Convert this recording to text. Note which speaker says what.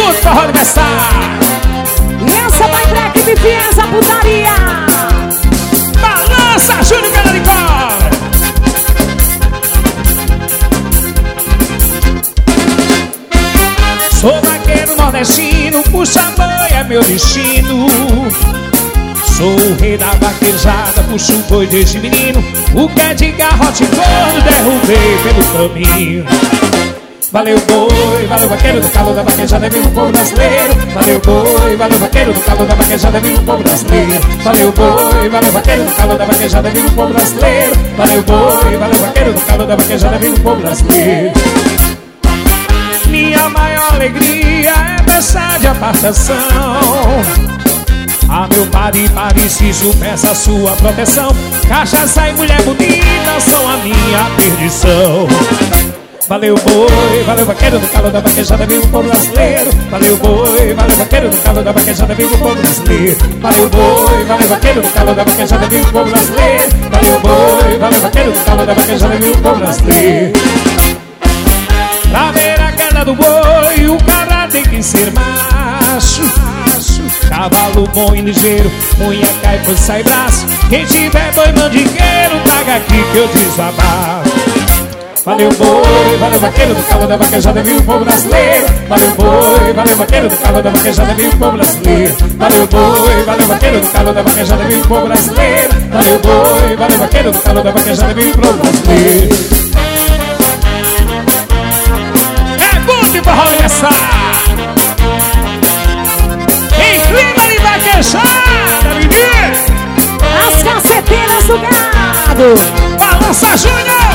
Speaker 1: muito forró aniversário.
Speaker 2: E essa vai pra equipe Fiesa Putaria.
Speaker 1: Balança, Júnior Cana de Cobra. Sou vaqueiro nordestino, puxa boi é meu destino. Sou o rei da vaquejada, puxo o boi desde menino. O que é de garrote gordo, derrubei pelo caminho. Valeu boi, valeu vaqueiro do calor da vaquejada, viva o povo brasileiro. Valeu boi, valeu vaqueiro do calor da vaquejada, viva o povo brasileiro. Valeu boi, valeu vaqueiro do calor da vaquejada, viva o povo brasileiro. Valeu boi, valeu vaqueiro do calor da vaquejada, viva o povo brasileiro. Minha maior alegria é pensar de apartação. A meu padre Pareciso peça a sua proteção. Cachaça e mulher bonita são a minha perdição. Valeu boi, valeu vaqueiro do calor da vaquejada, viva o povo brasileiro. Valeu boi, valeu vaqueiro do calor da vaquejada, viva o povo brasileiro. Valeu boi, valeu vaqueiro do calor da vaquejada, viva o povo brasileiro. Valeu boi, valeu vaqueiro do calor da vaquejada, viva o povo brasileiro. Pra ver a queda do boi, o cara tem que ser macho. Cavalo bom e ligeiro, unha cai, pois sai braço. Quem tiver boi mandingueiro, traga aqui que eu desabafo. Valeu boi, valeu vaqueiro do calor da vaquejada, viva o povo brasileiro. Valeu boi, valeu vaqueiro do calor da vaquejada, viva o povo brasileiro. Valeu boi, valeu vaqueiro do calor da vaquejada, viva o povo brasileiro. Valeu boi, valeu vaqueiro do calor da vaquejada, viva o povo brasileiro. É muito forró aniversário. Em clima de vaquejada, menino.
Speaker 2: As caceteiras do gado.
Speaker 1: Balança, Júnior.